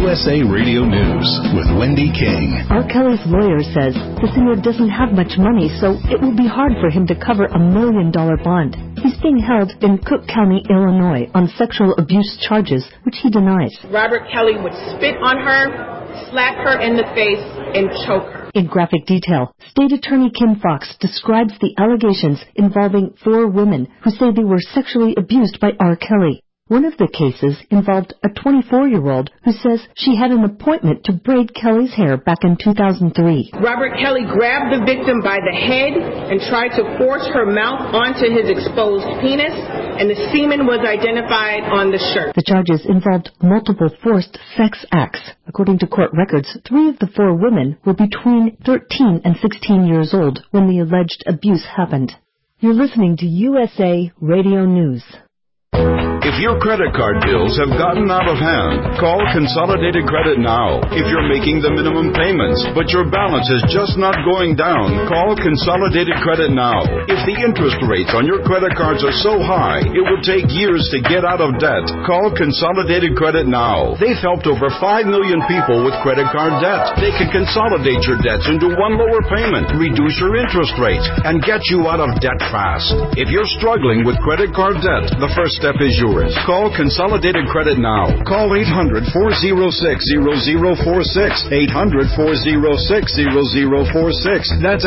USA Radio News with Wendy King. R. Kelly's lawyer says the singer doesn't have much money, so it will be hard for him to cover $1 million bond. He's being held in Cook County, Illinois, on sexual abuse charges, which he denies. Robert Kelly would spit on her, slap her in the face, and choke her. In graphic detail, State Attorney Kim Foxx describes the allegations involving 4 women who say they were sexually abused by R. Kelly. One of the cases involved a 24-year-old who says she had an appointment to braid Kelly's hair back in 2003. Robert Kelly grabbed the victim by the head and tried to force her mouth onto his exposed penis, and the semen was identified on the shirt. The charges involved multiple forced sex acts. According to court records, 3 of the 4 women were between 13 and 16 years old when the alleged abuse happened. You're listening to USA Radio News. If your credit card bills have gotten out of hand, call Consolidated Credit now. If you're making the minimum payments, but your balance is just not going down, call Consolidated Credit now. If the interest rates on your credit cards are so high, it will take years to get out of debt, call Consolidated Credit now. They've helped over 5 million people with credit card debt. They can consolidate your debts into one lower payment, reduce your interest rates, and get you out of debt fast. If you're struggling with credit card debt, the first step is yours. Call Consolidated Credit now. Call 800-406-0046. 800-406-0046. That's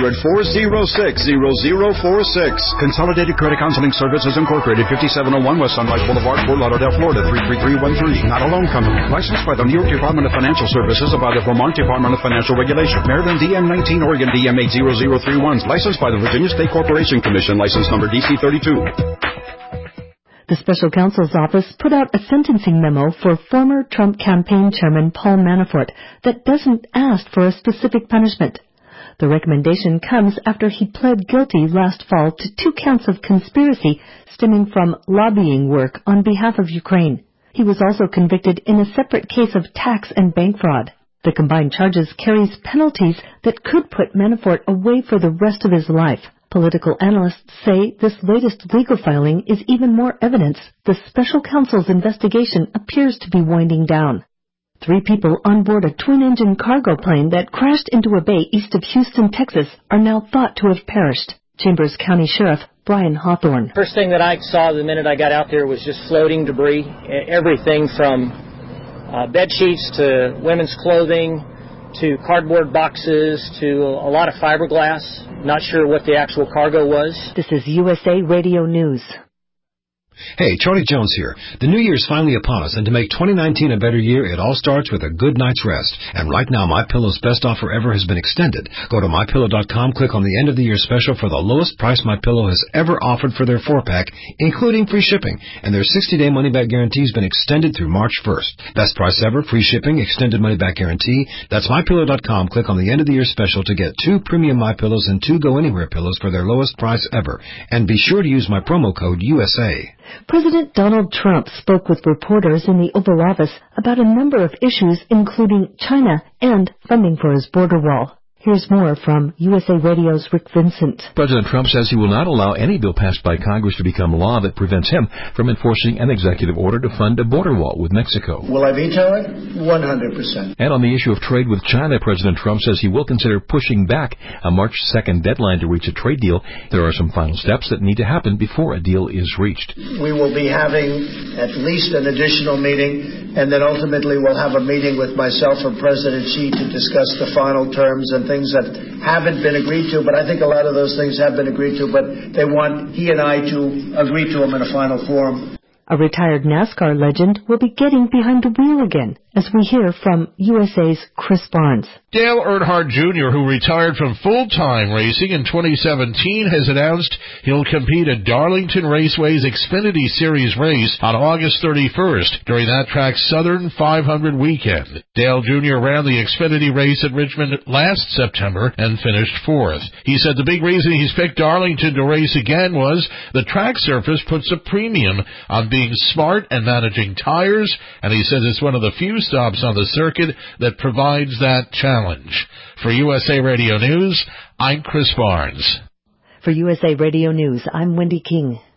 800-406-0046. Consolidated Credit Counseling Services Incorporated, 5701 West Sunrise Boulevard, Fort Lauderdale, Florida, 33313. Not a loan company. Licensed by the New York Department of Financial Services and by the Vermont Department of Financial Regulation. Maryland DM19, Oregon DM80031. Licensed by the Virginia State Corporation Commission. License number DC32. The special counsel's office put out a sentencing memo for former Trump campaign chairman Paul Manafort that doesn't ask for a specific punishment. The recommendation comes after he pled guilty last fall to 2 counts of conspiracy stemming from lobbying work on behalf of Ukraine. He was also convicted in a separate case of tax and bank fraud. The combined charges carries penalties that could put Manafort away for the rest of his life. Political analysts say this latest legal filing is even more evidence the special counsel's investigation appears to be winding down. 3 people on board a twin-engine cargo plane that crashed into a bay east of Houston, Texas, are now thought to have perished. Chambers County Sheriff Brian Hawthorne. First thing that I saw the minute I got out there was just floating debris, everything from bed sheets to women's clothing to cardboard boxes to a lot of fiberglass. Not sure what the actual cargo was. This is USA Radio News. Hey, Charlie Jones here. The new year's finally upon us, and to make 2019 a better year, it all starts with a good night's rest. And right now, MyPillow's best offer ever has been extended. Go to MyPillow.com, click on the end of the year special for the lowest price MyPillow has ever offered for their 4-pack, including free shipping. And their 60-day money-back guarantee has been extended through March 1st. Best price ever, free shipping, extended money-back guarantee. That's MyPillow.com. Click on the end of the year special to get 2 premium MyPillows and 2 Go Anywhere pillows for their lowest price ever. And be sure to use my promo code USA. President Donald Trump spoke with reporters in the Oval Office about a number of issues, including China and funding for his border wall. Here's more from USA Radio's Rick Vincent. President Trump says he will not allow any bill passed by Congress to become law that prevents him from enforcing an executive order to fund a border wall with Mexico. Will I veto it? 100%. And on the issue of trade with China, President Trump says he will consider pushing back a March 2nd deadline to reach a trade deal. There are some final steps that need to happen before a deal is reached. We will be having at least an additional meeting, and then ultimately we'll have a meeting with myself and President Xi to discuss the final terms and things that haven't been agreed to, but I think a lot of those things have been agreed to, but they want he and I to agree to them in a final form. A retired NASCAR legend will be getting behind the wheel again, as we hear from USA's Chris Barnes. Dale Earnhardt Jr., who retired from full-time racing in 2017, has announced he'll compete at Darlington Raceway's Xfinity Series race on August 31st during that track's Southern 500 weekend. Dale Jr. ran the Xfinity race at Richmond last September and finished 4th. He said the big reason he's picked Darlington to race again was the track surface puts a premium on being smart and managing tires, and he says it's one of the few stops on the circuit that provides that challenge. For USA Radio News, I'm Chris Barnes. For USA Radio News, I'm Wendy King.